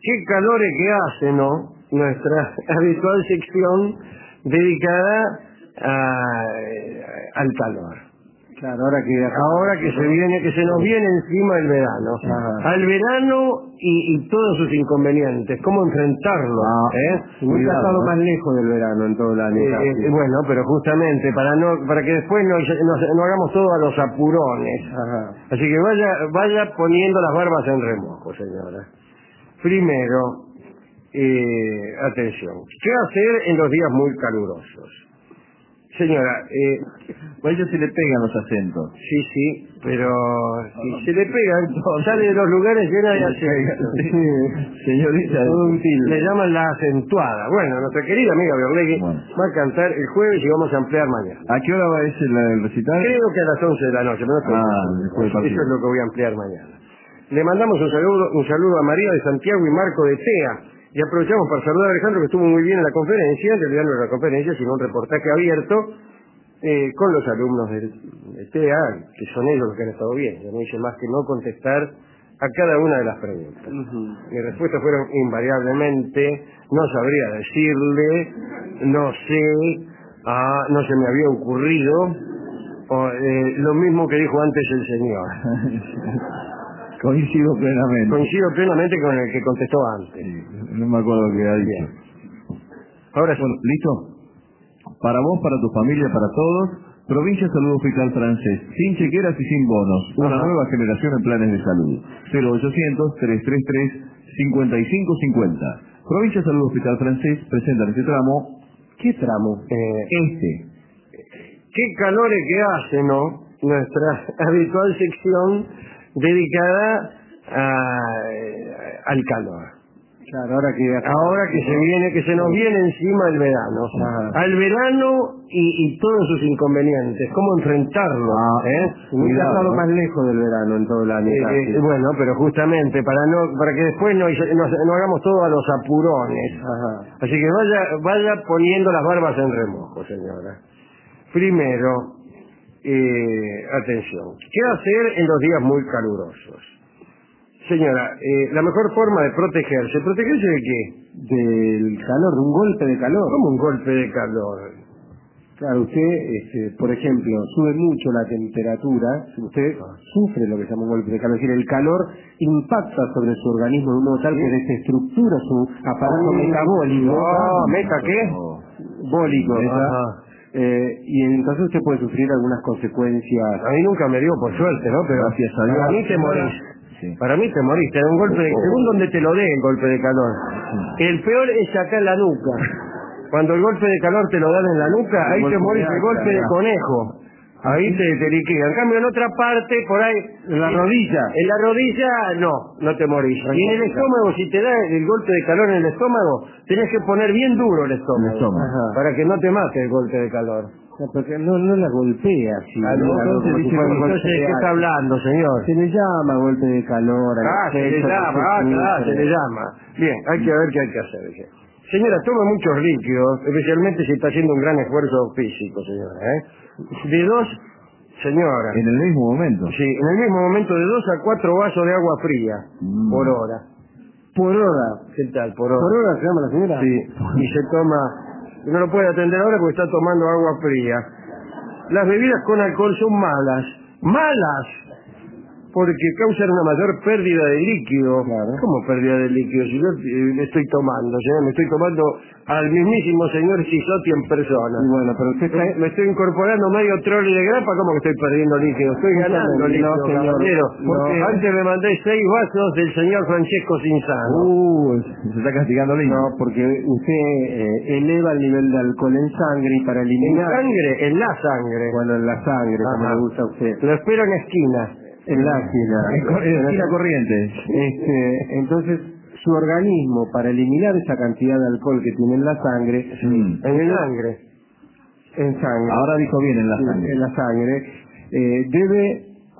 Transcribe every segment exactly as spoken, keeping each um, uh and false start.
qué calores que hace, ¿no? Nuestra habitual sección dedicada a, al calor. Claro, ahora que ahora que se viene, que se nos viene encima el verano. Ajá. Al verano y, y todos sus inconvenientes, cómo enfrentarlo. Ah, ¿eh? Nunca ha estado más lejos del verano en todo el año. Eh, eh, bueno, pero justamente para no, para que después no, no, no hagamos todo a los apurones. Ajá. Así que vaya, vaya poniendo las barbas en remojo, señora. Primero, eh, atención, ¿qué hacer en los días muy calurosos? Señora, eh, a ellos se le pegan los acentos. sí, sí, pero si se le pegan, sale de los lugares llenos de acentos. Sí, señorita, le llaman la acentuada. Bueno, nuestra querida amiga Berlegui bueno. va a cantar el jueves y vamos a ampliar mañana. ¿A qué hora va ese el recital? Creo que a las once de la noche, pero no estoy Ah, seguro. después del partido. Eso es lo que voy a ampliar mañana. Le mandamos un saludo, un saludo a María de Santiago y Marco de Tea. Y aprovechamos para saludar a Alejandro, que estuvo muy bien en la conferencia, en realidad no era la conferencia, sino un reportaje abierto eh, con los alumnos de, de T E A, que son ellos los que han estado bien. Yo no hice más que no contestar a cada una de las preguntas. Uh-huh. Mis respuestas fueron invariablemente, no sabría decirle, no sé, ah, no se me había ocurrido, o, eh, lo mismo que dijo antes el señor. Coincido plenamente. Coincido plenamente con el que contestó antes. Sí, no me acuerdo qué ha dicho. Bien. Ahora sí. Bueno, ¿listo? Para vos, para tu familia, para todos, Provincia Salud Hospital Francés, sin chequeras y sin bonos, una Ajá. nueva generación en planes de salud. cero ochocientos, trescientos treinta y tres, cincuenta y cinco cincuenta. Provincia Salud Hospital Francés presenta en este tramo. ¿Qué tramo? Eh, Este. qué calores que hace, ¿no? Nuestra habitual sección dedicada a, al calor. Claro, ahora que ahora que se viene, que se nos viene encima el verano. Ajá. Al verano y, y todos sus inconvenientes, cómo enfrentarlo. Ah, ¿eh? Nunca ha estado más lejos del verano en todo el año. Eh, eh, bueno, pero justamente para no, para que después no, no, no hagamos todo a los apurones. Ajá. Así que vaya, vaya poniendo las barbas en remojo, señora. Primero, eh, atención, ¿qué hacer en los días muy calurosos? Señora, eh, la mejor forma de protegerse, ¿protegerse de qué? Del calor, de un golpe de calor. ¿Cómo un golpe de calor? Claro, usted, este, por ejemplo, sube mucho la temperatura, usted sufre lo que se llama un golpe de calor, es decir, el calor impacta sobre su organismo de un modo tal que desestructura su aparato Oh, metabólico. Oh, ¿meta qué? Bólico. Ajá. Eh, y entonces usted puede sufrir algunas consecuencias. A mí nunca me dio por suerte, ¿no? Pero Gracias a Dios. para mí te morís. Sí. Para mí te morís, te da un golpe de... Según donde te lo dé el golpe de calor. El peor es acá en la nuca. Cuando el golpe de calor te lo dan en la nuca, ahí te morís, el golpe de conejo. Ahí te, te liquida. En cambio, en otra parte, por ahí... En la rodilla. En la rodilla, no, no te morís. Y en el estómago, si te da el golpe de calor en el estómago, tenés que poner bien duro el estómago. El estómago. Ajá. Para que no te mate el golpe de calor. No, porque no, no la golpea así. Ah, no, no, entonces como si dice, fuera un entonces, golpe ¿de de qué está ácido. hablando, señor? Se le llama golpe de calor. Ah, se le llama, ah, claro, se le llama. Bien, hay que ver qué hay que hacer. Dice. Señora, toma muchos líquidos, especialmente si está haciendo un gran esfuerzo físico, señora. ¿eh? De dos, señora. En el mismo momento. Sí, en el mismo momento, de dos a cuatro vasos de agua fría Mm. por hora. Por hora. ¿Qué tal, por hora? ¿Por hora se llama la señora? Sí, y se toma... No lo puede atender ahora porque está tomando agua fría. Las bebidas con alcohol son malas. ¡Malas! Porque causan una mayor pérdida de líquido. Claro. ¿Cómo pérdida de líquido? Si yo eh, me estoy tomando, señor, me estoy tomando al mismísimo señor Gisotti en persona. Y bueno, pero usted está... Me, me estoy incorporando medio trolley de grapa, ¿cómo que estoy perdiendo líquido? Estoy ganando No, líquido, señor, caballero. no. Porque antes me mandé seis vasos del señor Francesco Cinzano. Uh, se está castigando lindo. No, porque usted eh, eleva el nivel de alcohol en sangre y para ¿En eliminar... sangre? En la sangre. Bueno, en la sangre, como Ajá. le gusta a usted. Lo espero en esquina. En la esquina. En cor- en esquina corriente. Este, entonces, su organismo, para eliminar esa cantidad de alcohol que tiene en la sangre, Mm. En sangre. en sangre, Ahora dijo bien en la sangre. en la sangre, eh, debe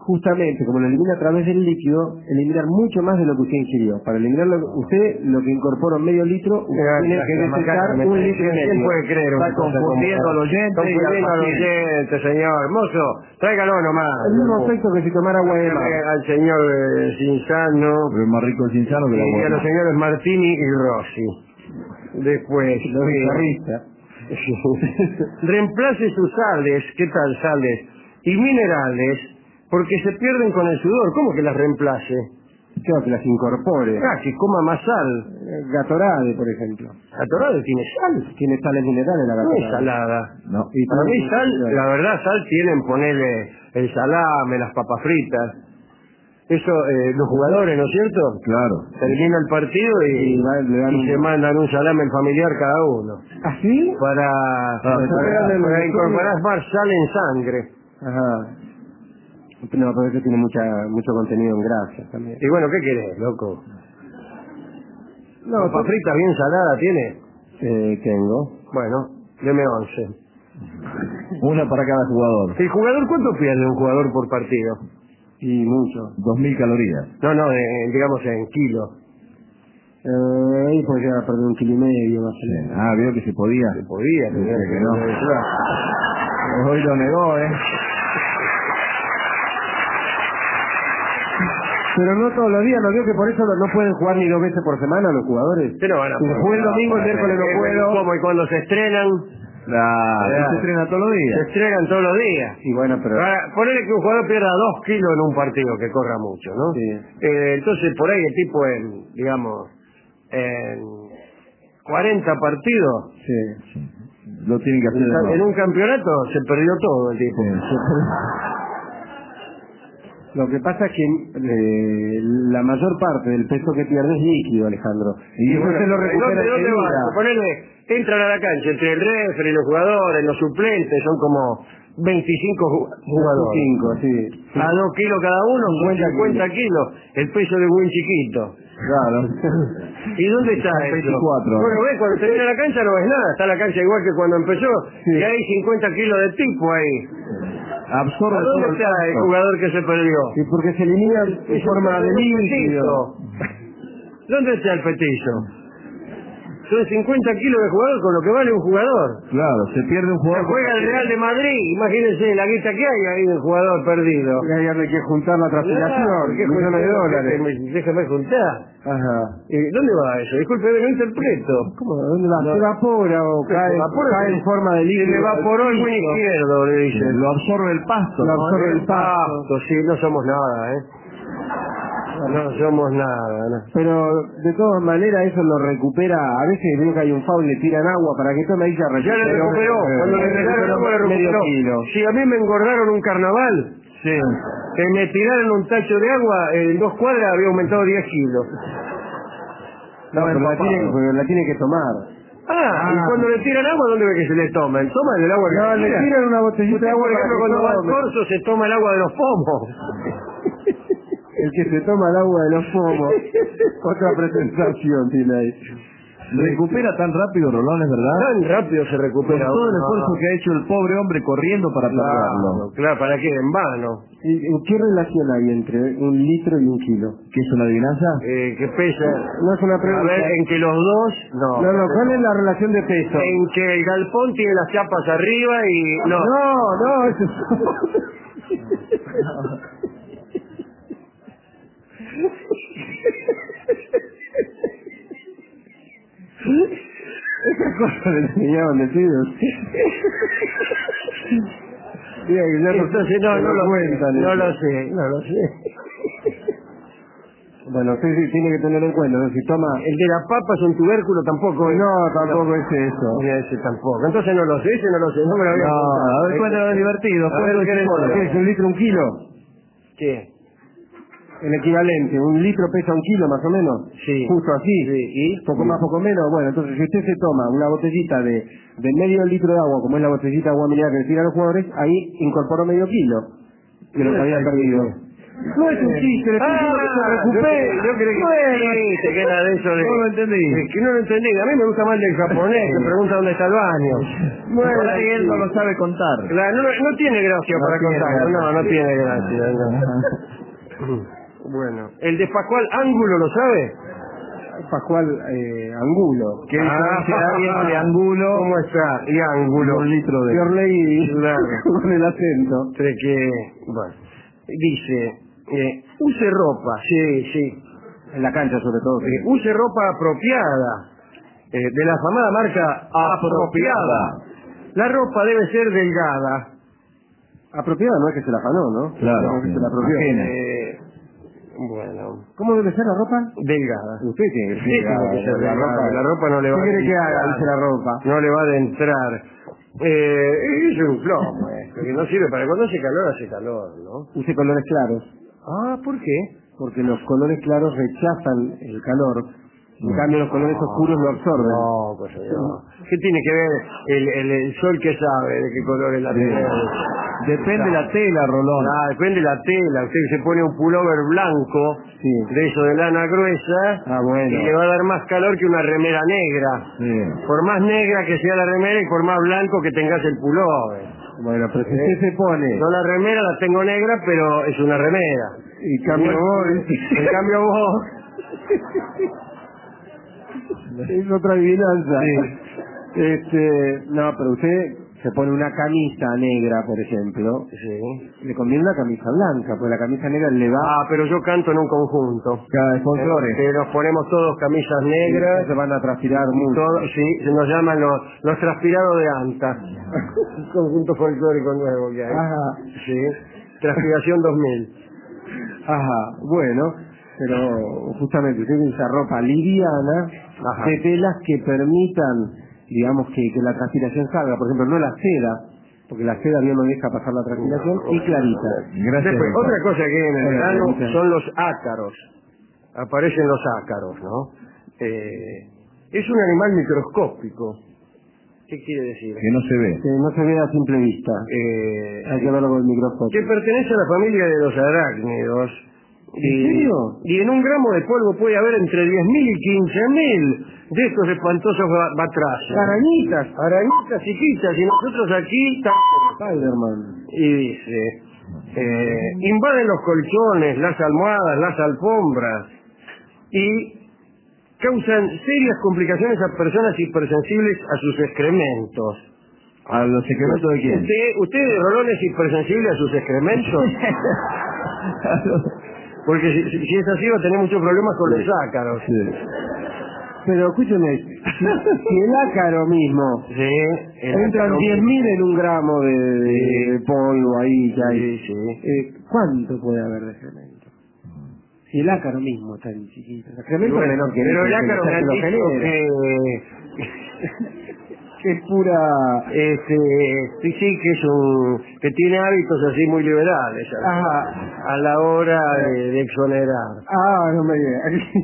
justamente, como lo elimina a través del líquido, eliminar mucho más de lo que usted ingirió. Para eliminar lo, usted lo que incorpora medio litro, usted Mira, tiene la- que la desechar macana, un litro y ¿quién medio. puede creer Está una cosa como confundiendo esa? al oyente y al Confundiendo al paciente. oyente, señor. Mozo, tráigalo nomás. El mismo efecto que si tomara agua de mar. Al señor eh, Cinzano Pero es más rico el cincano que la y a buena. los señores Martini y Rossi. Después, Los eh, guitarristas. reemplace sus sales, ¿qué tal sales? Y minerales, porque se pierden con el sudor. ¿Cómo que las reemplace? Claro, que las incorpore. Ah, que coma más sal. Eh, Gatorade, por ejemplo. Gatorade tiene sal. Tiene sales minerales la No es Gatorade. salada. No. Y Para tiene- mí sal, la verdad, sal tienen ponerle el salame, las papas fritas. Eso, eh, los jugadores, ¿no es cierto? Claro. Termina el partido y, Y va- le dan y un- se mandan un salame familiar cada uno. ¿Ah, sí? Para, Para para, pegarle para el- incorporar más sal en sangre. Ajá. No, pero eso tiene mucha, mucho contenido en grasa también. Y bueno, ¿qué querés, loco? No, ¿Papa to- frita bien salada tiene? eh, tengo. Bueno, deme once. Una para cada jugador. ¿El jugador cuánto pierde un jugador por partido? Y mucho. Dos mil calorías. No, no, eh, digamos en kilos. Eh, ahí puede llegar a perder un kilo y medio más o Sí. menos. Ah, vio que se podía. Se podía, Dice pero que no. Hoy lo negó, ¿eh? Pero no todos los días, ¿no veo que por eso no pueden jugar ni dos veces por semana los jugadores? Usted no van a Si poder. juega el domingo, el miércoles no puedo. ¿Cómo? Y cuando se estrenan, Claro. Claro. Se entrena todos los se días. estrenan todos los días. Y bueno, pero... Para ponerle que un jugador pierda dos kilos en un partido, que corra mucho, ¿no? Sí. Eh, entonces, por ahí el tipo en, digamos, en cuarenta partidos, Sí. Lo tienen que hacer de en nuevo. un campeonato se perdió todo el tipo. Sí. Lo que pasa es que eh, la mayor parte del peso que pierde es líquido, Alejandro. Y, Y eso bueno, se lo recupera ¿dónde, dónde enseguida. va? Ponele, entran a la cancha entre el referee, los jugadores, los suplentes, son como veinticinco ju- jugadores. Cinco, sí. A dos kilos cada uno, son cincuenta cincuenta kilos. El peso de buen chiquito. Claro. ¿Y dónde está Son eso? veinticuatro. Bueno, ves, cuando termina la cancha no ves nada. Está la cancha igual que cuando empezó. Sí. Y hay cincuenta kilos de tipo ahí. Absorbe ¿A todo dónde el está el pasto. jugador que se perdió? Sí, porque se elimina en forma de líquido. ¿Dónde está el petizo? Son cincuenta kilos de jugador con lo que vale un jugador. Claro, se pierde un Se jugador. juega el Real de Madrid, imagínense la guita que hay ahí del jugador perdido. Y ahí hay que juntar la transpiración, ¿Qué millones de dólares. Déjame, déjame juntar. Ajá. Eh, ¿Dónde va eso? Disculpe, no interpreto. ¿Cómo? ¿Dónde va? No. ¿Se evapora o Se cae, evapora, cae se- en forma de Se líquido? le evaporó el buen izquierdo, le dicen. Lo absorbe el pasto. Lo ¿no? absorbe el pasto. Pasto, sí, no somos nada, ¿eh? No somos nada, ¿no? Pero de todas maneras eso lo recupera. A veces veo que hay un foul, le tiran agua para que tome ahí ya Ya le recuperó, cuando le tiraron agua le medio recuperó. kilo. Si a mí me engordaron un carnaval, Sí. que me tiraron un tacho de agua, en dos cuadras había aumentado diez kilos. No, pero la tiene, pero la tiene que tomar. Ah, y Ah. cuando le tiran agua, ¿dónde ve que se le toma? ¿El toma del agua que No, se le tira? tiran una botellita Usted, de agua por para ejemplo, que cuando va al tome. corso se toma el agua de los pomos. El que se toma el agua de los pomos. Otra presentación tiene ahí. Recupera tan rápido Rolón, es verdad. Tan rápido se Con recupera. todo el uno. esfuerzo que ha hecho el pobre hombre corriendo para Claro, perderlo. claro, ¿para qué? En vano. ¿Y y qué relación hay entre un litro y un kilo? ¿Qué es una adivinanza? Eh, que pesa. No es una A pregunta. ver, en que los dos. No. No, no, ¿cuál es la relación de peso? En que el galpón tiene las chapas arriba y. No. No, no, eso es... Esa cosa le enseñaban de tíos. Bien, ya no, Entonces, no, se no lo cuentan sé. No eso. lo sé, no lo sé. Bueno, usted sí tiene que tener en cuenta, ¿no? Si toma... El de la papa es un tubérculo tampoco. es- No, tampoco es eso. Mira, ese tampoco. Entonces no lo sé, ese no lo sé. No me lo había No, contado. a ver, cuéntalo divertido. A ver, cuéntalo ¿qué le chico. pone? ¿Qué es un litro, un kilo? ¿Qué? El equivalente, un litro pesa un kilo más o menos. Sí. Justo así. Sí, ¿y? Poco más, poco menos. Bueno, entonces si usted se toma una botellita de, de medio litro de agua, como es la botellita de agua mineral que le tiran los jugadores, ahí incorporó medio kilo de lo que había perdido. No es un chiste, le estoy diciendo que se recupere. Yo, yo creí que, Bueno. que era de eso de... No lo entendí. de que no lo entendí. A mí me gusta más del japonés, que pregunta dónde está el baño. Bueno, Bueno, ahí él no lo sabe contar. Claro, no, no tiene gracia No para tiene contarlo. gracia. No, no tiene gracia. no. Bueno, el de Pascual Ángulo, ¿lo sabe? Pascual eh, Angulo. ¿Qué diferencia hay entre Angulo ¿Cómo está? Y y Ángulo. un litro de... Señor Ley, Claro. con el acento. Entre que, bueno, dice, eh, use ropa, sí, sí, En la cancha sobre todo. eh, use ropa apropiada, eh, de la afamada marca Apropiada. La ropa debe ser delgada. Apropiada no es que se la afanó, ¿no? Claro, No es que sí. se la apropió. Ajena. Eh, bueno, ¿Cómo debe ser la ropa? delgada. Usted tiene que Sí, tiene que ser la, delgada. ropa. La ropa no le va ¿Qué a quiere que entrar. haga? Dice la ropa. No le va a adentrar. Eh, es un plomo esto, que no sirve para cuando hace calor, hace calor, ¿no? Use colores claros. Ah, ¿por qué? Porque los colores claros rechazan el calor. En No. cambio, los colores oscuros lo absorben. No, pues no. ¿Qué tiene que ver el, el, el sol que sabe de qué color es la Sí. tela? Depende la tela, Rolón. Ah, depende de la tela. Usted se pone un pullover blanco, Sí. de eso de lana gruesa, Ah, bueno. y le va a dar más calor que una remera negra. Sí. Por más negra que sea la remera y por más blanco que tengas el pullover. Bueno, pero si ¿Eh? usted se pone... Yo la remera la tengo negra, pero es una remera. Y cambio vos... En cambio vos... Es otra adivinanza. Sí. Este, no, pero usted se pone una camisa negra, por ejemplo, Sí. le conviene una camisa blanca, porque la camisa negra le va... Ah, pero yo canto en un conjunto. Cada de folclore. Que nos ponemos todos camisas negras. se van a transpirar mucho. Todo, sí, se nos llaman los, los transpirados de Anta. Un conjunto folclórico nuevo que hay. Ajá, Sí. Transpiración dos mil. ajá, bueno, pero justamente usted usa ropa liviana, Ajá. de telas que permitan, digamos, que, que la transpiración salga. Por ejemplo, no la seda, porque la seda bien no deja pasar la transpiración, y clarita. Gracias. Después, Ricardo. otra cosa que hay en el Bueno, verano muchas- son los ácaros. Aparecen los ácaros, ¿no? Eh, es un animal microscópico. ¿Qué quiere decir? Que no se ve. Que no se ve a simple vista. Eh, Hay que verlo con el microscopio. que pertenece a la familia de los arácnidos. ¿En Y, serio? y en un gramo de polvo puede haber entre diez mil y quince mil de estos espantosos ba- batracios. Arañitas. Arañitas chiquitas, y nosotros aquí... ta- Spider-Man. Y dice, eh, invaden los colchones, las almohadas, las alfombras, y causan serias complicaciones a personas hipersensibles a sus excrementos. ¿A los secretos de quién? ¿Usted, usted Rolón, es hipersensible a sus excrementos? Porque si, si- si es así va a tener muchos problemas con los ácaros. Sí. Pero escúcheme, si, si el ácaro mismo Sí, el entran ácaro- diez mil en un gramo de, de- de polvo ahí que hay, Sí, sí. eh, ¿cuánto puede haber de excremento? Si el ácaro mismo está tan chiquito. El excremento Bueno, menor que pero el que- ácaro que me han lo dicho genera. que... Que es pura... Este, sí, sí, que es un, que tiene hábitos así muy liberales a, Ajá. a la hora de, de exonerar. Ah, no me diga.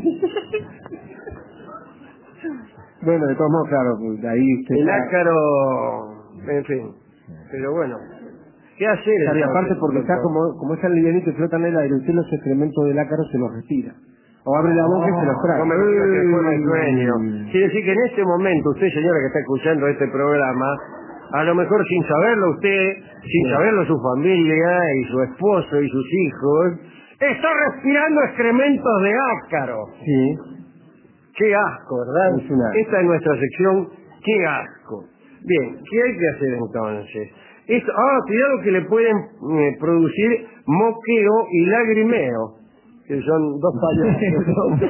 Bueno, de todos modos, claro, pues ahí usted... El está- ácaro, en fin, pero bueno, ¿qué hacer? Claro, y entonces, aparte porque está doctor? como, como es tan livianito y flota en el aire, usted los excrementos del ácaro se los respira. O abre la boca y se los traga. No me diga que fue mi sueño. Quiere decir que en este momento, usted, señora que está escuchando este programa, a lo mejor sin saberlo usted, sin saberlo su familia y su esposo y sus hijos, está respirando excrementos de ácaro. Sí. Qué asco, ¿verdad? Es una- Esta es nuestra sección, qué asco. Bien, ¿qué hay que hacer entonces? Esto, ah, cuidado que le pueden eh, producir moqueo y lagrimeo, que son dos payasos.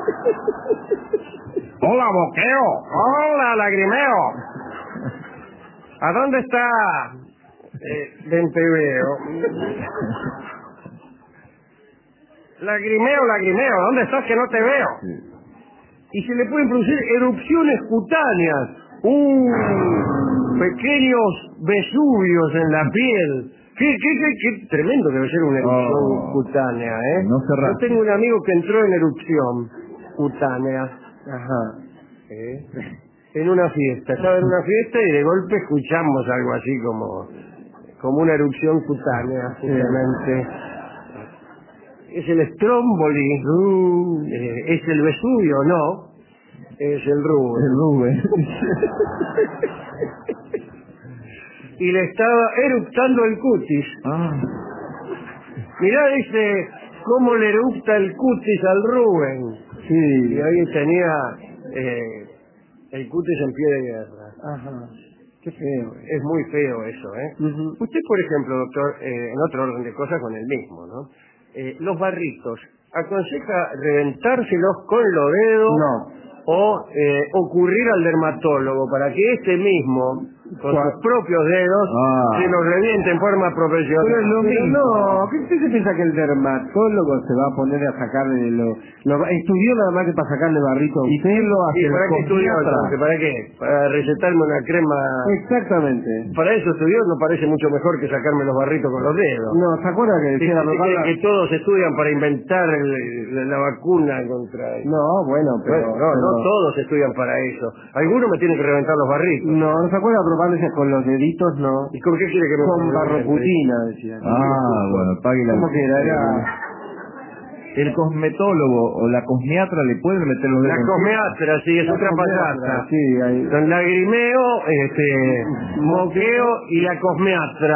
Hola, moqueo. Hola, lagrimeo. ¿A dónde está? Eh, ven, te veo. Lagrimeo, lagrimeo, ¿dónde estás que no te veo? Y se le pueden producir erupciones cutáneas. ¡Uh! Pequeños vesuvios en la piel. ¿Qué, qué, qué, qué tremendo debe ser una erupción Oh. cutánea, ¿eh? No se Yo rasque. tengo un amigo que entró en erupción cutánea. Ajá. ¿eh? En una fiesta. Estaba en una fiesta y de golpe escuchamos algo así como, como una erupción cutánea, justamente. es el Stromboli, Uh, eh, es el Vesubio, no, es el Rubén. El Rubén. Y le estaba eruptando el cutis. Ah, Mirá, dice, cómo le erupta el cutis al Rubén. sí. Y ahí tenía eh, el cutis en pie de guerra. Ajá. Qué feo. Es muy feo eso, ¿eh? Ujú. Usted, por ejemplo, doctor, eh, en otro orden de cosas con el mismo, ¿no? Eh, los barritos, ¿aconseja reventárselos con los dedos No. o eh, ocurrir al dermatólogo para que este mismo, con Cual- sus propios dedos, Ah. se los reviente en forma profesional? Pero es lo Pero mismo. no, No, ¿qué usted se piensa que el dermatólogo se va a poner a sacarle lo, lo estudió nada más que para sacarle barrito a ¿y usted? quién lo hace? ¿Y ¿El para qué estudió cosmiatra? entonces? ¿Para qué? ¿Para recetarme una crema? Exactamente. Para eso estudió, no parece mucho mejor que sacarme los barritos con los dedos. No, ¿se acuerda que ¿Usted decía la cree propaganda? que todos estudian para inventar el- la, la vacuna contra eso? No, bueno, pero... Bueno, no, no pero- todos estudian para eso. Algunos me tienen que reventar los barritos. No, ¿no se acuerda la propaganda? Decía, con los deditos no. ¿Y con qué quiere que me Con reviente? barroputina, decía. Ah, bueno, pague la... ¿Cómo que era? Era- El cosmetólogo o la cosmiatra le puede meter los La dedos. cosmeatra, sí, es La otra cosmeatra, patata. sí, ahí. Con lagrimeo, este, moqueo y la cosmeatra.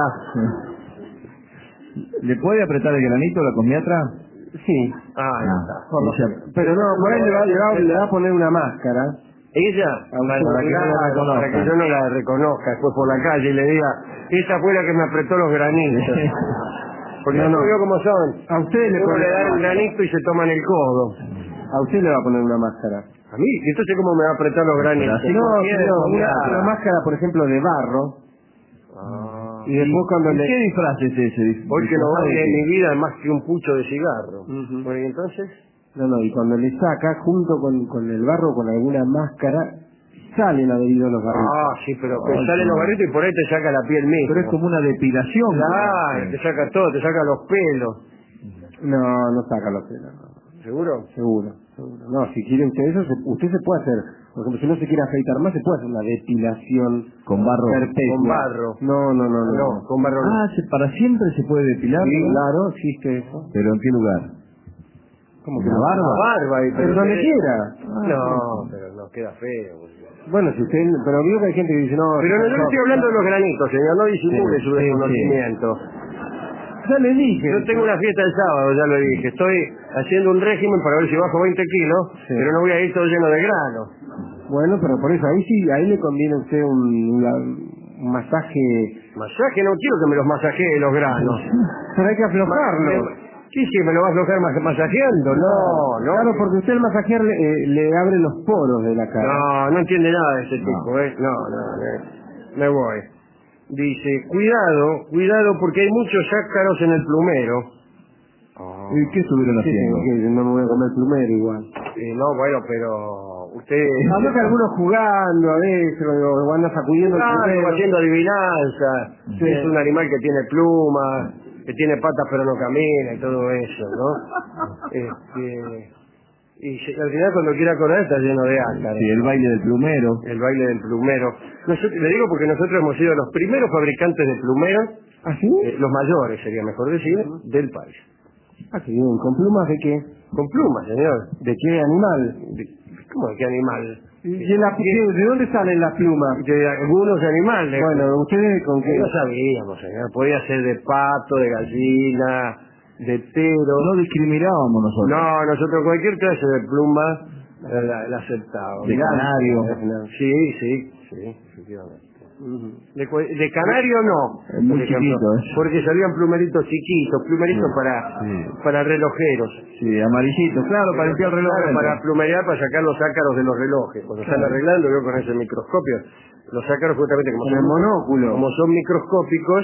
¿Le puede apretar el granito a la cosmiatra? Sí. Ah, ya está. Por lo- Pero no, por ahí le va, le, va, le va a poner una máscara. Ella, Para para, que no la claro, reconozcan. para que yo no la reconozca después por la calle y le diga, esa fue la que me apretó los granitos. Porque No, no, no. veo cómo son. A usted le Uno pone le dan el una máscara. granito y se toman el codo. A usted le va a poner una máscara. A mí, ¿y entonces cómo me va a apretar los granitos? así No, cualquiera señor, con una, máscara. una máscara, por ejemplo, de barro. Ah. Y después cuando ¿Y le... qué disfraz es ese? Hoy que no ¿Sabe vale en qué? mi vida más que un pucho de cigarro. Ujú. Bueno, ¿y entonces? No, no, y cuando le saca, junto con, con el barro, con alguna máscara, salen adheridos los barritos. Ah, sí, pero te Ay, salen no. los barritos y por ahí te saca la piel misma. Pero es como una depilación. Claro, te saca todo, te saca los pelos. No, no saca los pelos, no. ¿Seguro? Seguro, seguro. No, si quiere usted eso, se- usted se puede hacer, por ejemplo, si no se quiere afeitar más, se puede hacer una depilación Con barro. perpetua. Con barro. No, no, no, no. No, con barro no. Ah, ¿se- ¿para siempre se puede depilar? Sí, claro, existe eso. ¿Pero en qué lugar? ¿Cómo ¿La no? barba? La barba. Y Pero donde usted- quiera. No, pero no, queda feo. boludo. Bueno, si usted, pero veo que hay gente que dice, no... Pero no, yo le estoy hablando de los granitos, señor, no disimule Sí, su sí, desconocimiento. Ya le dije. Yo tengo una fiesta el sábado, ya lo dije. Estoy haciendo un régimen para ver si bajo veinte kilos, Sí. pero no voy a ir todo lleno de grano. Bueno, pero por eso, ahí sí, ahí le conviene a usted un, un- un masaje... Masaje, no quiero que me los masajee los granos. Pero hay que aflojarlo. Sí, sí, me lo va a aflojar mas- masajeando. No, no. Claro, porque usted al masajear le, eh, le abre los poros de la cara. No, no entiende nada de ese No. tipo, ¿eh? No, no, eh, me voy. Dice, cuidado, cuidado porque hay muchos ácaros en el plumero. ¿Y qué estuvieron Sí, haciendo? que no me voy a comer plumero igual. Eh, no, bueno, pero usted... Hablo que algunos jugando a veces, o andan sacudiendo el Claro, plumero. haciendo adivinanza. Sí. Es un animal que tiene plumas, que tiene patas pero no camina y todo eso, ¿no? Este, y se- al final cuando quiera correr está lleno de ácaros. Sí, el baile del plumero. El baile del plumero. Nosotros, le digo porque nosotros hemos sido los primeros fabricantes de plumeros, ¿Ah, sí? eh, los mayores sería mejor decir, del país. Ah, qué bien. ¿Con plumas de qué? Con plumas, señor. ¿De qué animal? De- ¿Cómo de qué animal? ¿Y de, la- de- de dónde salen las plumas? De algunos animales. Bueno, ¿ustedes con qué? No sabíamos, señor. Podía ser de pato, de gallina, de tero. No discriminábamos nosotros. No, nosotros cualquier clase de pluma eh, la, la aceptábamos. De canario. Sí, sí, sí, efectivamente. De, cu- de canario no, Es muy por ejemplo, chiquito, ¿eh? porque salían plumeritos chiquitos, plumeritos Sí, para, sí. para relojeros. Sí, amarillito, claro, para limpiar el reloj. Claro, adentro. para plumerear, para sacar los ácaros de los relojes. Cuando están Claro. arreglando, yo con ese microscopio, los ácaros justamente como Con son, el monóculo. como son microscópicos,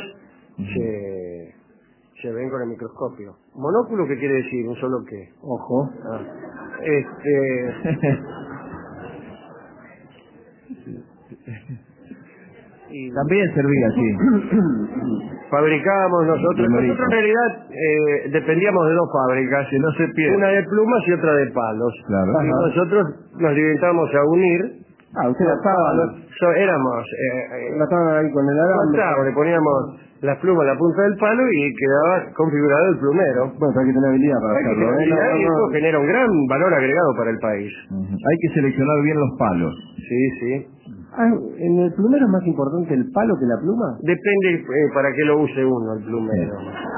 se, se ven con el microscopio. ¿Monóculo qué quiere decir? ¿Un solo qué? Ojo. Ah. Este... y También servía así. fabricábamos nosotros. Plumerito. Nosotros en realidad eh, dependíamos de dos fábricas. Que no se pierda. Una de plumas y otra de palos. Claro. Y Ajá. nosotros nos limitábamos a unir Ah, usted la estaba... So, éramos... Eh, La estaba ahí con el alambre. Claro, le poníamos las plumas en la punta del palo y quedaba configurado el plumero. Bueno, hay que tener habilidad para Hay que hacerlo. tener ¿eh? habilidad y No, no, eso no. genera un gran valor agregado para el país. Ujú. Hay que seleccionar bien los palos. Sí, sí. Ah, ¿en el plumero es más importante el palo que la pluma? Depende eh, para qué lo use uno el plumero.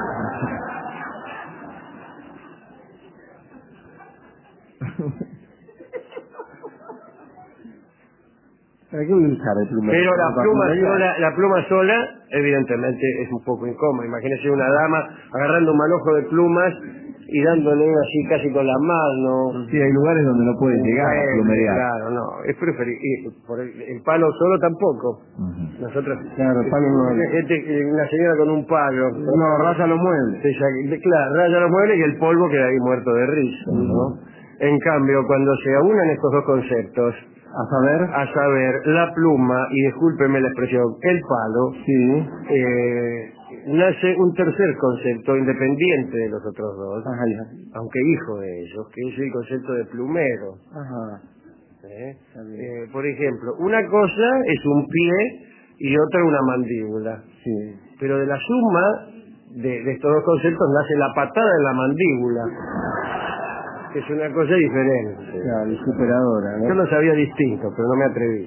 ¿Para qué voy a usar el plumero? Pero la Para pluma plumería. sola, la pluma sola, evidentemente es un poco incómoda. Imagínese una dama agarrando un manojo de plumas y dándole así casi con la mano. Sí, hay lugares donde no puede llegar a Bueno, plumerear. claro, no, es preferible. Por el, el palo solo tampoco. Ujú. Nosotros, Claro, el palo no- Hay gente, eh, una señora con un palo. No, raya los muebles. Se saca- claro, raya los muebles y el polvo queda ahí muerto de risa, ¿no? En cambio, cuando se aunan estos dos conceptos, A saber... a saber, la pluma, y discúlpeme la expresión, el palo, Sí. eh, nace un tercer concepto independiente de los otros dos, Ajá, ya. aunque hijo de ellos, que es el concepto de plumero. Ajá. ¿eh? Está bien. Eh, por ejemplo, una cosa es un pie y otra una mandíbula, Sí. pero de la suma de, de estos dos conceptos nace la patada en la mandíbula, que es una cosa diferente. Claro, y superadora, ¿no? Yo lo sabía distinto, pero no me atreví.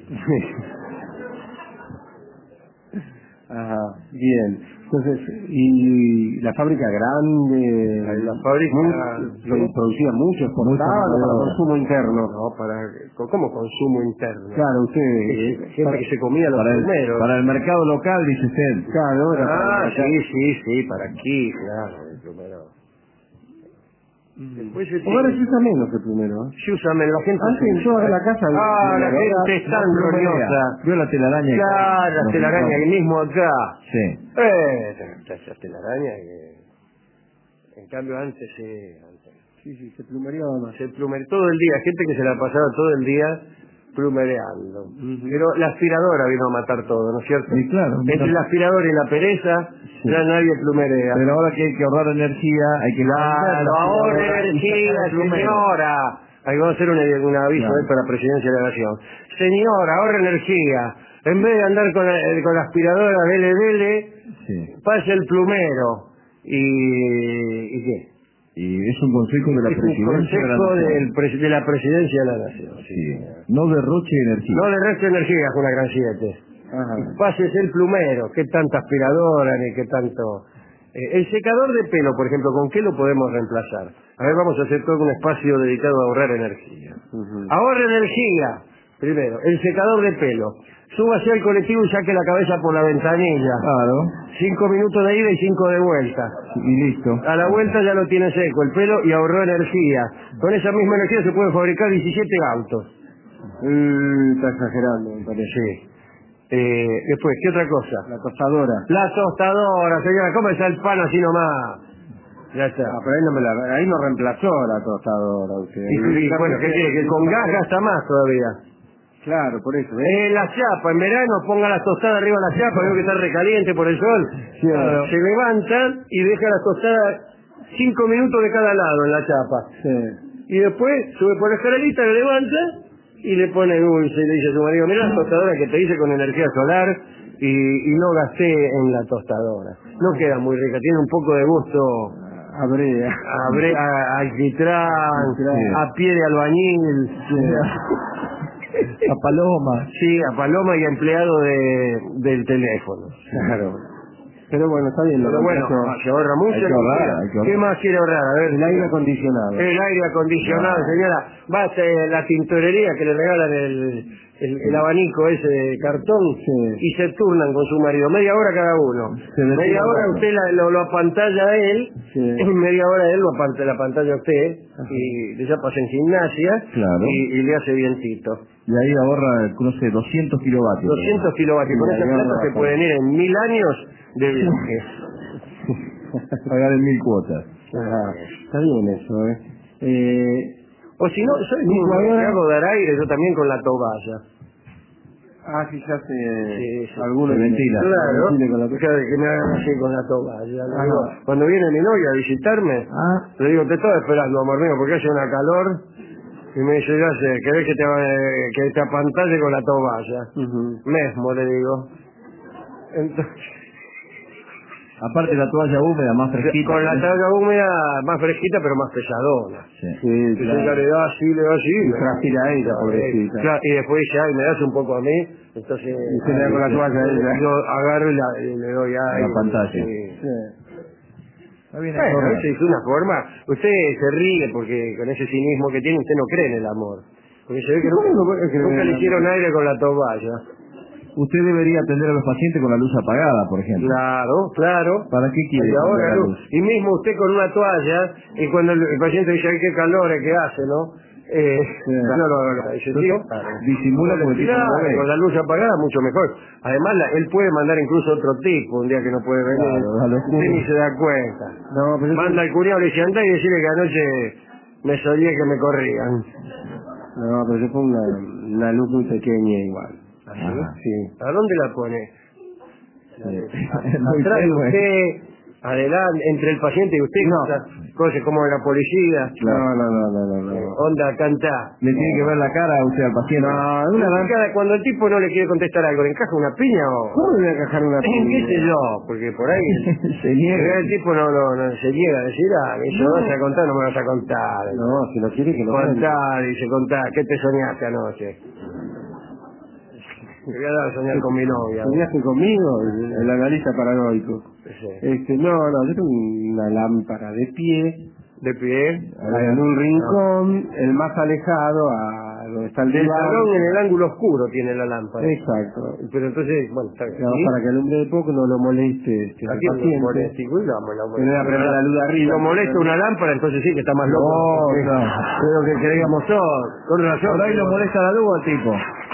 Ajá, bien. Entonces, ¿y la fábrica grande? La fábrica- Muy- lo producía mucho, exportaba Mucho, para no. consumo interno. No, para ¿cómo consumo interno? Claro, usted... Eh, Gente para- que se comía los Para el, primeros. para el mercado local, dice usted. Claro, era para Ah, el mercado. sí, sí, sí, para aquí, claro, el plumero. Después se Ahora se tiene- usa menos que primero. ¿eh? se usa menos, la gente... Antes yo en la casa... Ah, la gente es tan gloriosa. Vio la telaraña. Claro, la Nos telaraña, pintó. el mismo acá. Sí. Eh, esa telaraña que... En cambio antes, eh, antes Sí, sí, se plumereaba más. se plumer todo el día, gente que se la pasaba todo el día plumereando. Pero la aspiradora vino a matar todo, ¿no es cierto? Sí, claro. Entre la aspiradora y la pereza, Sí. ya nadie plumerea. Pero ahora que hay que ahorrar energía, hay que... Claro, ahorre energía, señora. Ahí vamos a hacer un, un aviso Claro. eh, para la presidencia de la nación. Señora, ahorre energía. En vez de andar con la, con la aspiradora, dele, dele, Sí. pase el plumero. ¿Y, ¿y qué? Y es un consejo de la Es un presidencia de la consejo nación. del pres- de la presidencia de la nación. Sí. No derroche energía. No le reste energía, es una gran siete. Ajá. Pásese el plumero, qué tanta aspiradora ni qué tanto... Eh, el secador de pelo, por ejemplo, ¿con qué lo podemos reemplazar? A ver, vamos a hacer todo un espacio dedicado a ahorrar energía. Ujú. ¡Ahorre energía! Primero, el secador de pelo. Súbase al colectivo y saque la cabeza por la ventanilla. Claro. Cinco minutos de ida y cinco de vuelta. Y listo. A la vuelta ya lo tiene seco el pelo y ahorró energía. Con esa misma energía se pueden fabricar diecisiete autos. Mm, está exagerando, me parece. Sí. Eh, después, ¿qué otra cosa? La tostadora. La tostadora, señora, cómese el pan así nomás. Ya está. Ah, pero ahí no, me la, ahí no reemplazó la tostadora usted. Y, y, bueno, ¿qué quiere? Que con gas gasta más todavía. Claro, por eso, ¿ves? Eh, la chapa, en verano ponga las tostadas arriba de la chapa, veo que está recaliente por el sol. Claro. Se levanta y deja las tostadas cinco minutos de cada lado en la chapa. Sí. Y después sube por la escalerita, lo levanta y le pone dulce y le dice a su marido, mira la tostadora que te hice con energía solar y, y no gasté en la tostadora. No queda muy rica, tiene un poco de gusto A brea. a, bre- a, a alquitrán, Alquitrán. a pie de albañil, A Paloma. sí, a paloma y a empleado de, del teléfono. Claro. Pero bueno, está bien. lo Pero bueno, reemplazó. se ahorra mucho. Hay que ¿no? ahorrar, hay que ahorrar. ¿Qué más quiere ahorrar? A ver. El aire acondicionado. El aire acondicionado, Claro. señora. Va a la tintorería que le regalan el, el, el abanico ese de cartón Sí. y se turnan con su marido. Media hora cada uno. Se detiene Media un hora rato. usted la- lo, lo apantalla a él, Sí. y media hora él lo apanta- la pantalla a usted y le ya pasa en gimnasia Claro. y, y le hace vientito. Y ahí ahorra, no sé, doscientos kilovatios. doscientos kilovatios. Con Sí, esa ahí plata ahorra se bastante. pueden ir en mil años de viaje. Pagar en mil cuotas. Ajá. Está bien eso, ¿eh? eh O si no, ¿sabes Sí, cómo ahora- me hago dar aire? Yo también con la toalla. ah, sí, ya se... Sí, sí. Algunos Se ventila. Claro, ventila con la- que, que me hagan así con la toalla. Le Ajá. digo, cuando viene mi novia a visitarme, Ah. le digo, te estaba esperando, amor mío, porque hace una calor Y me dice, ya sé, ¿querés que te, que te apantalle con la toalla? Ujú. Mesmo, le digo. Entonces, Aparte la toalla húmeda, más fresquita. con la ¿no? toalla húmeda más fresquita, pero más pesadona. Sí. Sí, Entonces ella claro. le da así, le da así. Y le- transpiradita, pobrecita. Claro, y después dice, ay, me das un poco a mí. Entonces, Y usted le da con la toalla a ella. yo agarro y, la, y le doy a La pantalla. Sí. Sí. Está bien, Bueno, ahorrar. esa es una forma. Usted se ríe porque con ese cinismo que tiene, usted no cree en el amor. Porque se ve que ¿Cómo nunca, no puede creer nunca en le el hicieron amor? aire con la toalla. Usted debería atender a los pacientes con la luz apagada, por ejemplo. Claro, claro. ¿Para qué quiere Y ahora prender la luz. luz? Y mismo usted con una toalla, y cuando el, el paciente dice, ay, qué calor es que hace, ¿no? Eh, no, lo- lo- dice, Entonces, tío, disimula con como el- el tipo no claro, lo ve. con la luz apagada mucho mejor. Además, la- él puede mandar incluso otro tipo un día que no puede venir. Claro, a lo Usted oscuro. ni se da cuenta. No, pero Manda al cuñado y le dice, anda y decirle que anoche me soñé que me corrían. no, pero yo pongo una, una luz muy pequeña igual. ¿Así? Ajá. Sí. ¿A dónde la pone? Muy Atrás de tenue. usted, adelante, entre el paciente y usted, No. cosas, cosas como la policía. No, no, no, no, no, no. Onda, canta. Le tiene que ver la cara a usted al paciente. No, una lámpara. Cada- Cuando el tipo no le quiere contestar algo, ¿le encaja una piña o...? ¿Cómo le voy a encajar una ¿Qué sé piña? yo? Porque por ahí... Se niega. el tipo no, no, no se niega a decir, ah, eso No. vas a contar, no me vas a contar. No, si no quiere que lo cuente. Contar, dice, contar, ¿qué te soñaste anoche? Me voy a dar a soñar con mi novia. ¿Soñaste conmigo? El analista paranoico. Sí. Este, no, no, yo tengo una lámpara de pie, De pie. en un rincón, el más alejado a donde está el Del diván. salón en el ángulo oscuro tiene la lámpara. Exacto. Pero entonces, bueno, está bien. Digamos, ¿Sí? para que alumbre de poco no lo moleste este, ¿A el quién lo paciente. molesta? Y bueno, la- la- Tener a prender la luz de Si arriba. lo molesta una lámpara, entonces sí que está más loco. No, Sí. claro. Es lo que creíamos todos. Con razón. Por ahí lo molesta la luz al tipo.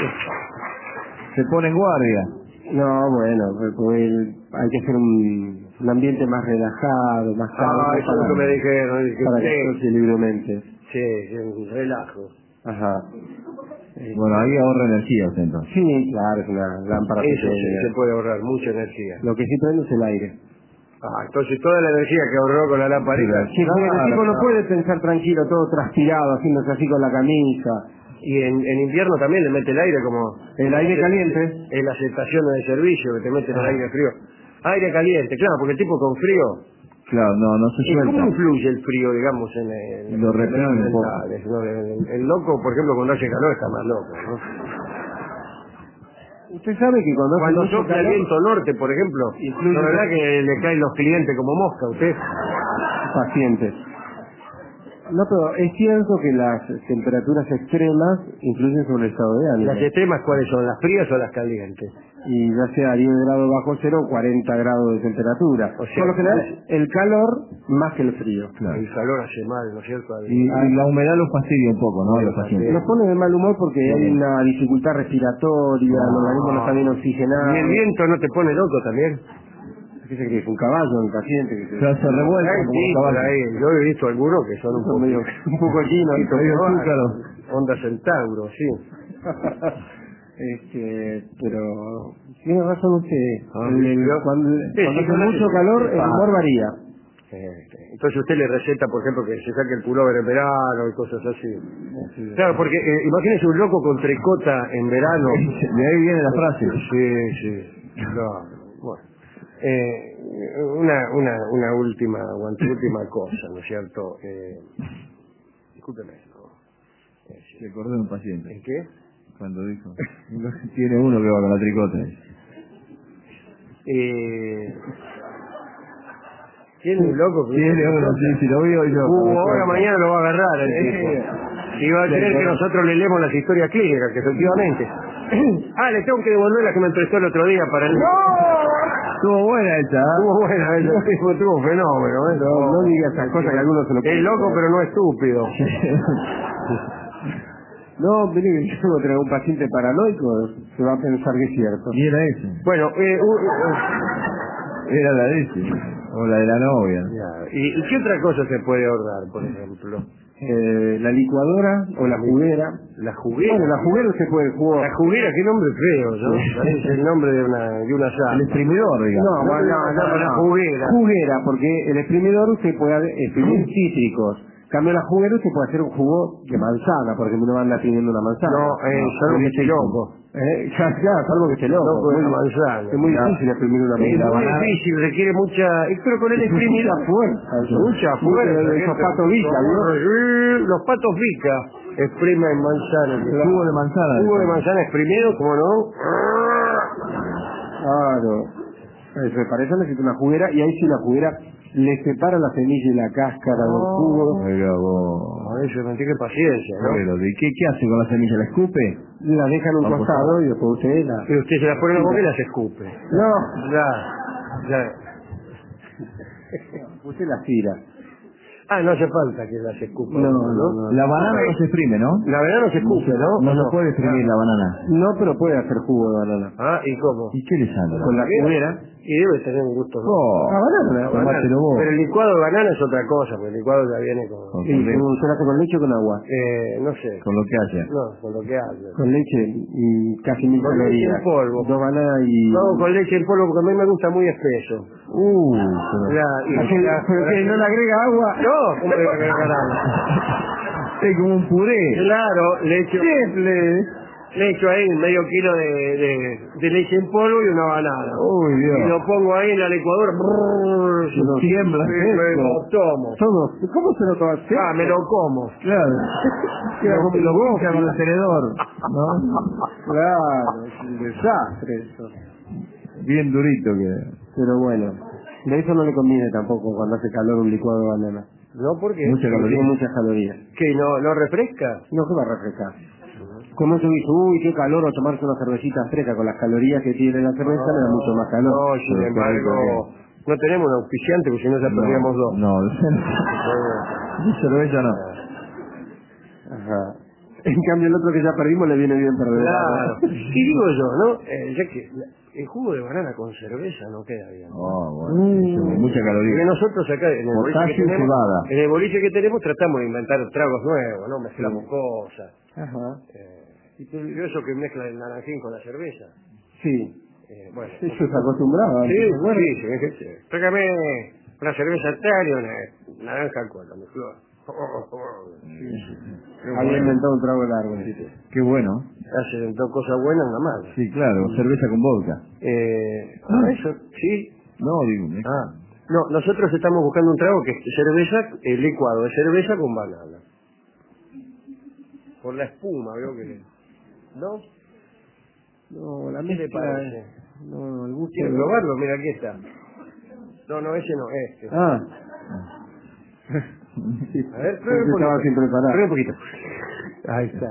Se pone en guardia. No, bueno, pues, pues, el- hay que hacer un, un ambiente más relajado, más calmo. Ah, eso es lo que me dijeron. dije, Para que sí, explote libremente. sí, sí, un relajo. Ajá. Eh, Bueno, ahí ahorra energía usted entonces. Sí, claro, es una lámpara Eso sí, pequeña. se puede ahorrar mucha energía. Lo que sí prende es el aire. Ah, entonces toda la energía que ahorró con la lamparita. Sí, porque el Claro, tipo no claro. puede pensar tranquilo, todo transpirado, haciéndose así con la camisa. Y en, en invierno también le mete el aire como... El aire caliente. En las estaciones de servicio que te meten el Ah. aire frío. Aire caliente, claro, porque el tipo con frío... Claro, no, no se ¿Y cómo suelta. influye el frío, digamos, en, en Lo en reprime los un poco. mentales, ¿no? El, el loco, por ejemplo, cuando hace calor está más loco, ¿no? Usted sabe que cuando, hace Cuando mucho sopla el calor, viento norte, por ejemplo, Influye- la verdad que le caen los clientes como mosca a usted. pacientes. No, pero es cierto que las temperaturas extremas influyen sobre el estado de ánimo. ¿Las extremas cuáles son? ¿Las frías o las calientes? Y ya sea diez grados bajo cero o cuarenta grados de temperatura. O sea, Por lo general, el calor más que el frío. Claro. El calor hace mal, ¿no es cierto? Al- Y, y la humedad los fastidia un poco, ¿no? A los pacientes. Nos pone de mal humor porque hay una dificultad respiratoria, el organismo no está bien oxigenado. ¿Y el viento no te pone loco también? ¿Qué se cree? ¿Es un caballo, un paciente? Que se... Se hace revuelta Ay, como sí, un por caballo. ahí. Yo he visto algunos que son un Son poco... medio, un poco equinos. Medio chúcaro. Onda centauro, sí. Este, pero tiene razón usted. Ah, El- el- yo- cuando Sí, cuando sí, hace claro. mucho calor, el Ah. humor varía. Eh, Entonces usted le receta, por ejemplo, que se saque el pullover en verano y cosas así. Claro, porque eh, imagínese un loco con tricota en verano. De ahí viene la frase. Sí, sí. Claro. Bueno. Eh, una, una, una última, una última cosa, ¿no es cierto? Eh, discúlpeme. ¿no? Eh, sí. Se acordó de un paciente. ¿En qué? Cuando dijo, tiene uno que va con la tricota. Eh, ¿Tiene un loco? que- Tiene uno, sí, si lo veo yo. Uh, ahora mañana lo va a agarrar el Sí. tipo. Y va a creer que nosotros le leemos las historias clínicas, que efectivamente. Ah, le tengo que devolver la que me prestó el otro día para el... Estuvo buena esa. ¿eh? Estuvo buena, el tipo tuvo un fenómeno, ¿eh? No, no diga esas cosas que algunos se lo Es loco, pero no estúpido. No, mire que yo tengo que tener un paciente paranoico, se va a pensar que es cierto. Y era ese. Bueno, eh, u- u- Era la de ese. O la de la novia. ya, ¿y, ¿y qué otra cosa se puede ahorrar, por ejemplo? Eh, la licuadora o la juguera. La juguera. Bueno, la juguera se puede jugar. La juguera, qué nombre feo, ¿no? Es el nombre de una, de una sala. El exprimidor, digamos. No, bueno, no, no, no, la juguera. Juguera, porque el exprimidor usted puede exprimir cítricos, Cambio la juguera, usted puede hacer un jugo de manzana, por ejemplo, no anda pidiendo una manzana. No, eh, salvo que esté loco. Eh, ya, ya, salvo que esté loco. Loco de Muy- la manzana. Es muy Ya. difícil exprimir una Es manzana. muy difícil, requiere mucha... Pero con el exprimir... Mucha fuerza. eso. Mucha fuerza. Mucho de esos patos Villa, ¿no? Los patos Vica exprimen manzana. Jugo de manzana. Jugo de manzana exprimido, ¿cómo no? Claro. Eso, para eso necesita una juguera, y ahí sí la juguera le separa la semilla y la cáscara del jugo, Oiga, vos. A ver, se mantiene paciencia, ¿no? Pero, ¿de qué, qué hace con la semilla? ¿La escupe? la deja en un Vamos, costado y después usted la... Y usted se las pone en la boca y las escupe. No, Ya, ya. usted la tira. Ah, no hace falta que las escupa. No, no, no. La banana no se exprime, ¿no? La verdad no se escupe, ¿no? No ¿O se puede exprimir la banana. No, pero puede hacer jugo de banana. Ah, ¿y cómo? ¿Y qué le sale? Con la juguera. Y debe tener un gusto. ¿no? Oh, Ah, banana. Banana. tomátelo vos. Pero el licuado de banana es otra cosa, porque el licuado ya viene con... Con- Sí, ¿se la hace con leche o con agua? Eh, no sé. Con lo que haya. No, con lo que hace. Con leche y casi mil Con leche calorías. en polvo. Dos bananas y... No, con leche en polvo, porque a mí me gusta muy espeso. Uh, pero... Ya, y- ¿A qué- ya- ¿Pero qué? ¿No le agrega agua? No, ¿cómo le va a agregar agua? Es como un puré. Claro, le echo, le, le echo ahí medio kilo de, de, de leche en polvo y una banana. Uy, Dios. Y lo pongo ahí en la licuadora. Brrr, Lo tiembla, y me eso. lo tomo. Todo. ¿Cómo se lo toma? Ah, me lo como. Claro. Queda como lo un busca con el tenedor, ¿no? Claro, es un desastre eso. Bien durito que... Pero bueno, de eso no le conviene tampoco cuando hace calor un licuado de banana. ¿No? ¿Por qué? Mucha Porque caloría. tiene muchas calorías. ¿Que no, no refresca? No, que va a refrescar. Como eso dice, uy, qué calor, o tomarse una cervecita fresca con las calorías que tiene la cerveza, le da mucho más calor. No, sin Pero embargo, no tenemos un auspiciante, porque si no ya perdíamos dos. No, de cerveza no. Ajá. En cambio, el otro que ya perdimos le viene bien perder. Claro. Y digo yo, ¿no? Eh, ya que la- el jugo de banana con cerveza no queda bien. Oh, bueno. Mm. Mucha Porque caloría. nosotros acá en el boliche que Potasio y tenemos, cebada. en el boliche que tenemos tratamos de inventar tragos nuevos, ¿no? Mezclamos cosas. Ajá. Eh, y tú- yo eso que mezcla el naranjín con la cerveza. Sí. Eh, bueno. Eso se acostumbraba. Sí, antes, bueno. sí, sí, sí. Tráigame una cerveza tal y una naranja al cuatro, mi flor. Había inventado un trago largo. Qué bueno. Hacen dos cosas buenas, nada más. Sí, claro. Cerveza con vodka. Eh, ah, eso, sí. No, digo. ¿eh? Ah, no, nosotros estamos buscando un trago que es cerveza, el licuado de cerveza con banana. Por la espuma, veo que... ¿No? No, la ¿Qué le mezcla... parece? No, el gusto... ¿Quiere de- probarlo? Mira, aquí está. No, no, ese no, este. Ah. A ver, pruebe un Estaba poquito. sin preparar. Pruebe un poquito. Ahí está.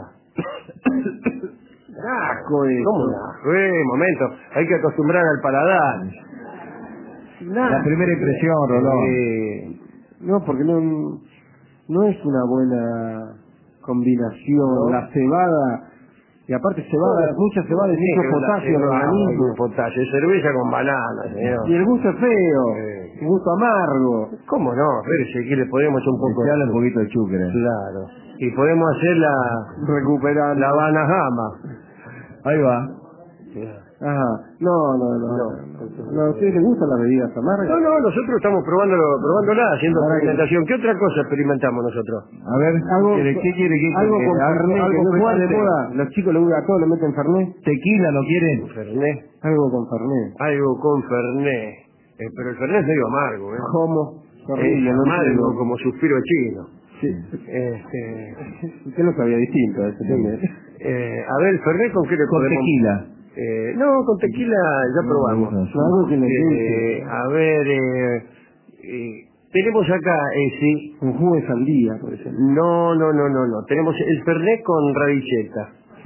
Asco eso. ¿Cómo un asco? Eh, momento. Hay que acostumbrar al paladar. La primera impresión, Rolón. Eh, No, porque no, no es una buena combinación. ¿No? La cebada, y aparte cebada, mucha cebada y sí, mucho potasio en el ah, organismo. mucho potasio. Cerveza con banana, señor. Y el gusto es feo, Sí. un gusto amargo. ¿Cómo no? Espérese, aquí le podemos echar un poco Se de... habla un poquito de chúquera. Claro. Y podemos hacer la... Recuperar La Banahama. Ahí va. Ajá. No, no, no. No. no. ¿A ustedes les gustan las bebidas amargas? No, no, nosotros estamos probándolo, probándola, haciendo Para que- experimentación. ¿Qué otra cosa experimentamos nosotros? A ver, Algo, ¿qué quiere? ¿Qué quiere? ¿Qué algo quiere? con Algo- Fernet, algo que no está de fuerte. moda. Los chicos le gusta a todos, le meten Fernet. ¿Tequila no quieren? Fernet. Algo con Fernet. Algo con Fernet. Eh, pero el Fernet es medio amargo, ¿eh? ¿Cómo? Es Horrible, no amargo, entiendo. como suspiro chino. Sí. Este, Usted lo sabía distinto, eso también. eh, a ver, Fernet, ¿con qué le Con podemos...? tequila. Eh, no, con tequila ya probamos. No, Algo que le Eh, guste. a ver, eh, eh, tenemos acá, eh, sí. Un jugo de sandía, por ejemplo. No, no, no, no, no. Tenemos el Fernet con radicheta.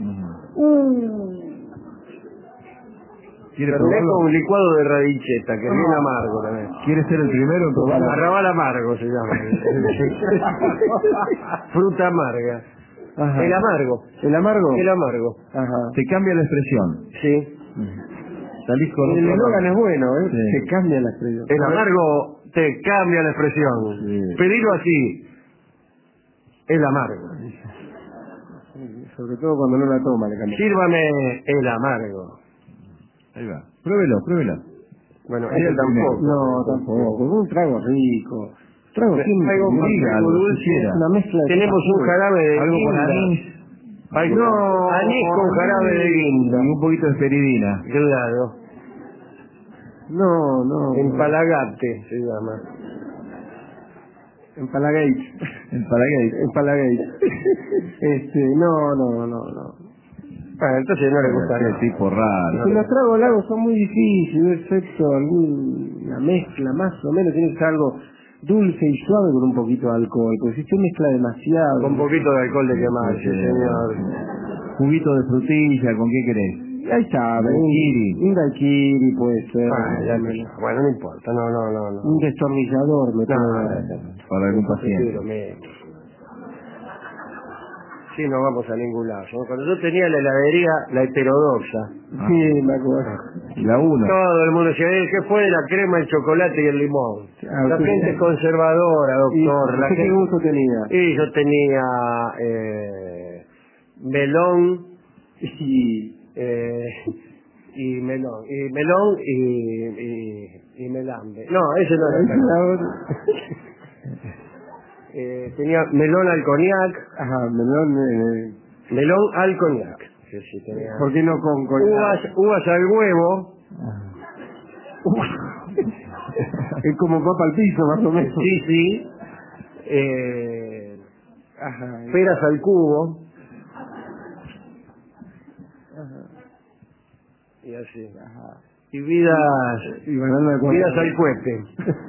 ¿Quiere Fernet probarlo? con licuado de radicheta, que es bien amargo también. ¿Quiere ser el primero en probarlo? Arrabal amargo se llama. Fruta amarga. Ajá. El amargo. ¿El amargo? El amargo. Ajá. Te cambia la expresión. Sí. Salís con El otro eslogan es bueno, ¿eh? Sí. Se cambia la expresión. El amargo te cambia la expresión. Sí. Pedilo así. El amargo. Sobre todo cuando no la toma, le cambia. Sírvame el amargo. Ahí va. Pruébelo, pruébelo. Bueno, Ahí ese el primero. tampoco. No, tampoco. Es un trago rico. Trago siempre. Algo con diga, algo algo, dulce. quisiera. Una mezcla de Tenemos cosas un dulces. jarabe de Algo con guinda. anís. Ay, No, anís con jarabe de guinda. Y un poquito de esperidina. Claro. No, no. Empalagate se llama. Empalagate. Empalagate. Empalagate. Este, no, no, no, no. Bueno, entonces no le gusta Qué nada. tipo raro. Si los tragos largos son muy difíciles, excepto alguna mezcla más o menos, tiene que ser algo dulce y suave con un poquito de alcohol, porque si usted mezcla demasiado... Con un poquito de alcohol de quemar, sí, Sí, señor. Juguito de frutilla, ¿con qué querés? Ahí está, Daiquiri. un, un daiquiri puede ser. Ah, ya me- bueno, no importa, no, no, no. no. Un destornillador me No, puede no, dar. no. Para algún Sí, paciente. lo mismo. Sí, no vamos a ningún lado. Cuando yo tenía la heladería, la heterodoxa, Sí, me acuerdo. La uno. todo el mundo decía, "Eh, ¿qué fue la crema, el chocolate y el limón?" Ah, La usted- gente conservadora, ¿Y doctor. La usted qué gente... gusto tenía? Y yo tenía eh, melón Y... eh, y melón, y melón y, y, y melambe. No, ese no era. Eh, tenía melón al cognac, Ajá, melón... Eh, melón al cognac. Sí, sí, tenía. ¿Por qué no con... con Uvas, uvas al huevo. Es como papa al piso, más o menos. Sí, sí. Eh, Ajá. peras al cubo. Y así. Ajá. Y vidas, Y banana de cuatro. vidas al cohete.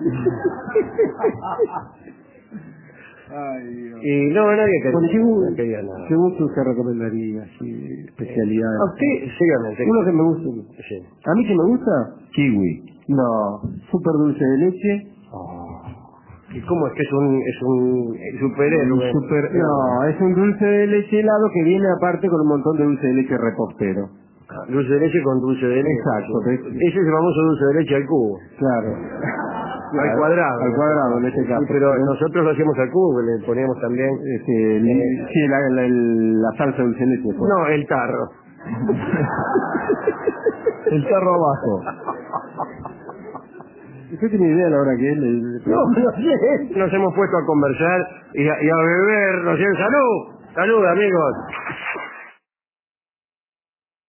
Ay, Dios. Y no, nadie quería, Bueno, ¿qué, no quería nada. ¿Qué gusto usted recomendaría? Sí, especialidades. ¿A usted? Seriamente. Uno que me gusta. Sí. ¿A mí que me gusta? Kiwi. No. Súper dulce de leche. ¿Y cómo es que es un, es un superhéroe? Super- No, es un dulce de leche helado que viene aparte con un montón de dulce de leche repostero. Ah, dulce de leche con dulce de leche. Exacto, Sí. ¿ves? Ese es el famoso dulce de leche al cubo. Claro. Al cuadrado. Al cuadrado, en este Sí, caso. pero nosotros lo hacíamos al cubo, le poníamos también... Este, el- Eh. sí, la, la, el- la salsa dulce de leche. pues. No, el tarro. El tarro abajo. ¿Usted tiene idea a la hora que es? El- No, no sé. Nos hemos puesto a conversar y a, y a beber, ¿no sé? ¡Salud! ¡Salud, amigos!